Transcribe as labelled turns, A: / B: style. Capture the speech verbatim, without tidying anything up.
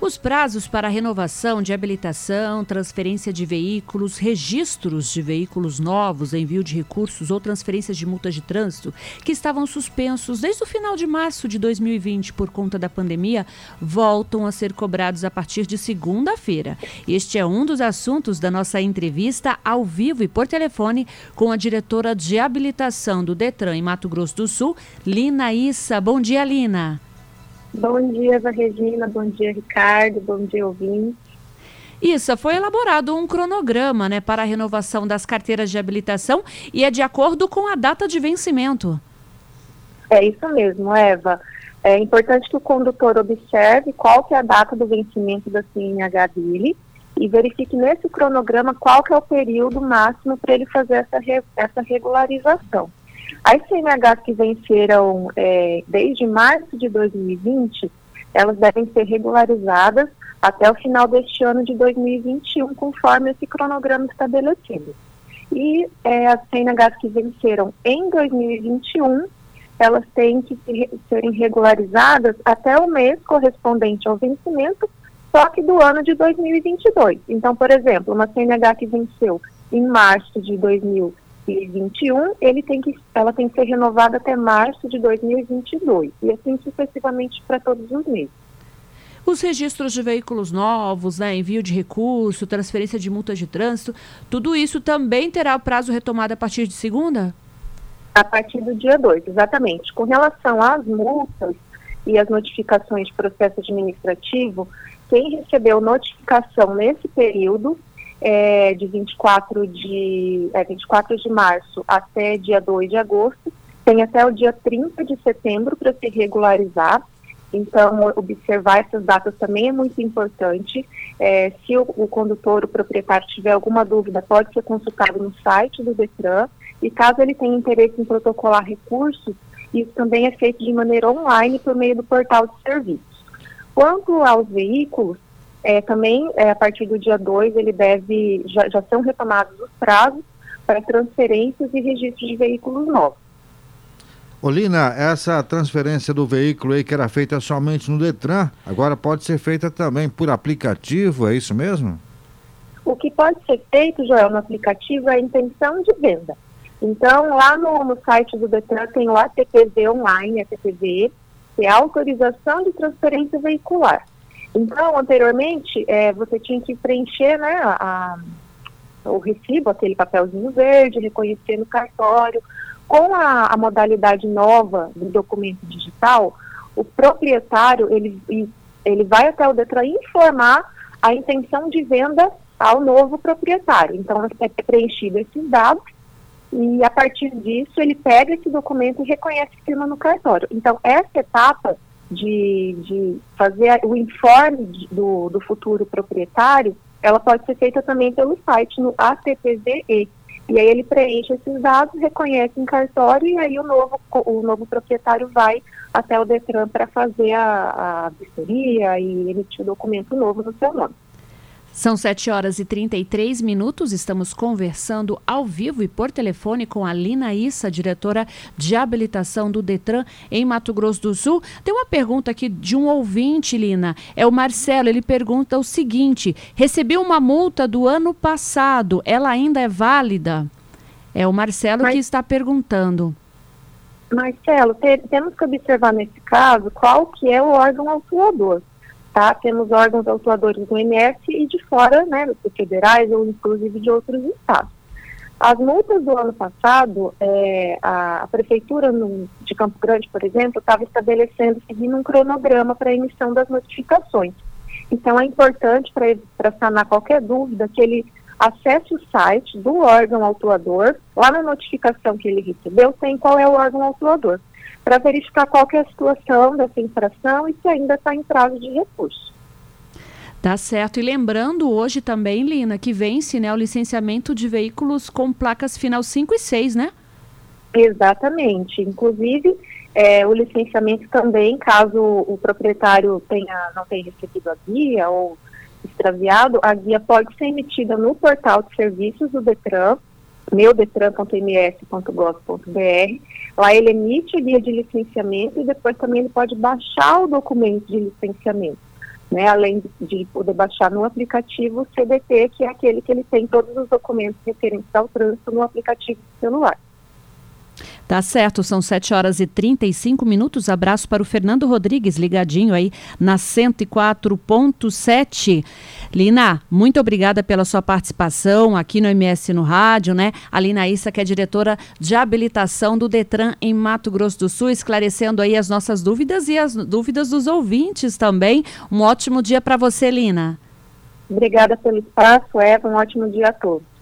A: Os prazos para renovação de habilitação, transferência de veículos, registros de veículos novos, envio de recursos ou transferências de multas de trânsito, que estavam suspensos desde o final de março de dois mil e vinte por conta da pandemia, voltam a ser cobrados a partir de segunda-feira. Este é um dos assuntos da nossa entrevista ao vivo e por telefone com a diretora de habilitação do Detran em Mato Grosso do Sul, Lina Issa. Bom dia, Lina.
B: Bom dia, Eva Regina, bom dia, Ricardo, bom dia, ouvintes.
A: Issa, foi elaborado um cronograma, né, para a renovação das carteiras de habilitação e é de acordo com a data de vencimento.
B: É isso mesmo, Eva. É importante que o condutor observe qual que é a data do vencimento da C N H dele e verifique nesse cronograma qual que é o período máximo para ele fazer essa, re, essa regularização. As C N Hs que venceram é, desde março de dois mil e vinte, elas devem ser regularizadas até o final deste ano de dois mil e vinte e um, conforme esse cronograma estabelecido. E é, as C N Hs que venceram em dois mil e vinte e um, elas têm que ser, serem regularizadas até o mês correspondente ao vencimento, só que do ano de dois mil e vinte e dois. Então, por exemplo, uma C N H que venceu em março de dois mil e vinte e um, ele tem que, ela tem que ser renovada até março de dois mil e vinte e dois, e assim sucessivamente para todos os meses.
A: Os registros de veículos novos, né, envio de recurso, transferência de multas de trânsito, tudo isso também terá o prazo retomado a partir de segunda?
B: A partir do dia dois, exatamente. Com relação às multas e as notificações de processo administrativo, quem recebeu notificação nesse período, É, de vinte e quatro de, é, vinte e quatro de março até dia dois de agosto, tem até o dia trinta de setembro para se regularizar. Então, observar essas datas também é muito importante. É, se o, o condutor, o proprietário tiver alguma dúvida, pode ser consultado no site do Detran, e caso ele tenha interesse em protocolar recursos, isso também é feito de maneira online por meio do portal de serviços. Quanto aos veículos, É, também, é, a partir do dia dois, ele deve, já, já são retomados os prazos para transferências e registros de veículos novos.
C: Olina, essa transferência do veículo aí que era feita somente no Detran, agora pode ser feita também por aplicativo, é isso mesmo?
B: O que pode ser feito, Joel, no aplicativo é a intenção de venda. Então, lá no, no site do Detran tem o A T P V online, A T P V, que é a autorização de transferência veicular. Então, anteriormente, é, você tinha que preencher, né, a, a, o recibo, aquele papelzinho verde, reconhecer no cartório. Com a, a modalidade nova do documento digital, o proprietário, ele, ele vai até o Detran informar a intenção de venda ao novo proprietário. Então, é preenchido esses dados e, a partir disso, ele pega esse documento e reconhece a firma no cartório. Então, essa etapa De, de fazer o informe de, do, do futuro proprietário, ela pode ser feita também pelo site, no A T P V E. E aí ele preenche esses dados, reconhece em cartório, e aí o novo, o novo proprietário vai até o Detran para fazer a, a vistoria e emitir o documento novo no seu nome.
A: São sete horas e trinta e três minutos, estamos conversando ao vivo e por telefone com a Lina Issa, diretora de habilitação do Detran em Mato Grosso do Sul. Tem uma pergunta aqui de um ouvinte, Lina, é o Marcelo, ele pergunta o seguinte: recebi uma multa do ano passado, ela ainda é válida? É o Marcelo Mas... que está perguntando.
B: Marcelo, te, temos que observar nesse caso qual que é o órgão autuador. Tá? Temos órgãos autuadores do I N S S e de fora, né, federais ou inclusive de outros estados. As multas do ano passado, é, a, a Prefeitura no, de Campo Grande, por exemplo, estava estabelecendo, seguindo um cronograma para a emissão das notificações. Então, é importante para sanar qualquer dúvida que ele acesse o site do órgão autuador, lá na notificação que ele recebeu, tem qual é o órgão autuador, para verificar qual que é a situação dessa infração e se ainda está em prazo de recurso.
A: Tá certo. E lembrando hoje também, Lina, que vence, né, o licenciamento de veículos com placas final cinco e seis, né?
B: Exatamente. Inclusive, é, o licenciamento também, caso o proprietário tenha, não tenha recebido a guia ou extraviado, a guia pode ser emitida no portal de serviços do Detran, meu detran ponto m s ponto gov ponto b r. Lá ele emite a guia de licenciamento e depois também ele pode baixar o documento de licenciamento. né, além de poder baixar no aplicativo o C D T, que é aquele que ele tem todos os documentos referentes ao trânsito no aplicativo do celular.
A: Tá certo, são sete horas e trinta e cinco minutos. Abraço para o Fernando Rodrigues, ligadinho aí na cento e quatro ponto sete. Lina, muito obrigada pela sua participação aqui no M S no Rádio, né? A Lina Issa, que é diretora de habilitação do Detran em Mato Grosso do Sul, esclarecendo aí as nossas dúvidas e as dúvidas dos ouvintes também. Um ótimo dia para você, Lina.
B: Obrigada pelo espaço, Eva, um ótimo dia a todos.